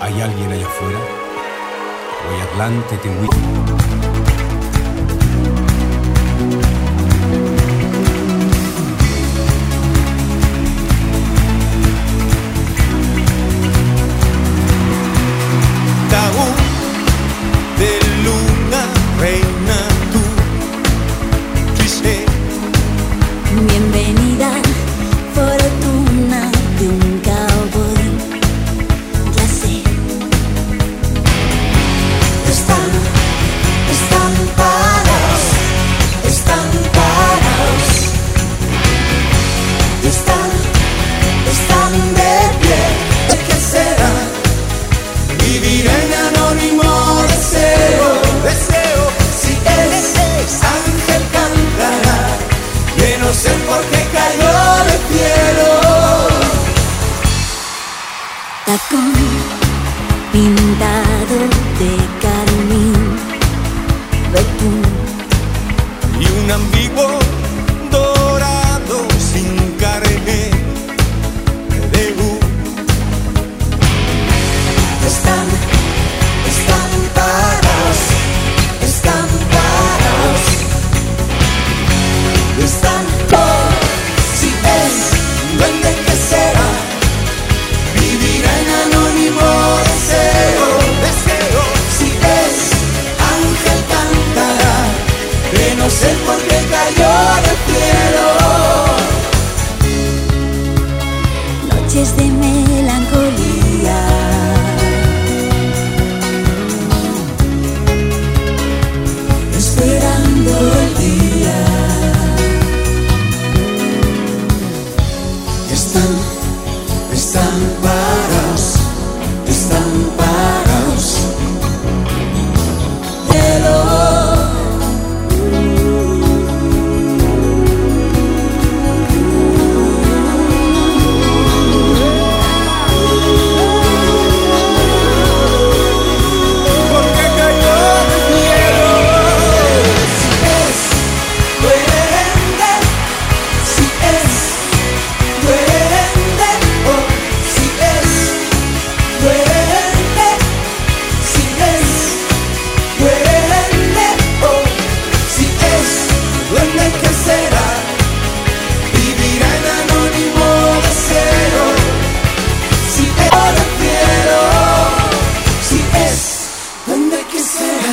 ¿Hay alguien allá afuera? ¿Hoy Atlante te huí? De luna, reina tú, triste. Bienvenida, fortuna de un cowboy. Ya sé. Están parados, están parados. Están de pie. ¿De qué será? Vivir en anónimo deseo. Si es ángel cantará, que no sé por qué cayó del cielo. Tacón pintado de carmín, betún. Y un ambiguo dorado sin carne de luz. Están parados, están parados. Están Si es duende, ¿qué será? Vivir en anónimo deseo. Si es ángel cantará, que no sé por qué cayó del cielo. noches de melancolía. Esperando el día. Están parados, están parados. Porque cayó del cielo. Si es duende, si es duende, oh, si es duende, si es duende, oh, si es duende, ¿qué será? Vivirá en anónimo deseo. Si es del cielo, si es duende, ¿qué será?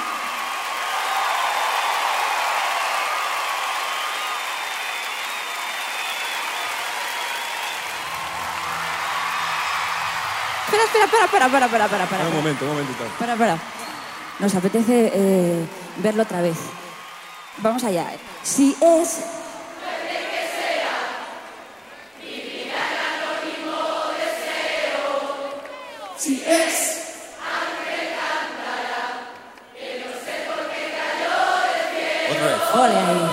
Espera. Un momento. Espera. Nos apetece verlo otra vez. Vamos allá. Si es... Si es Otra vez. Ole ahí.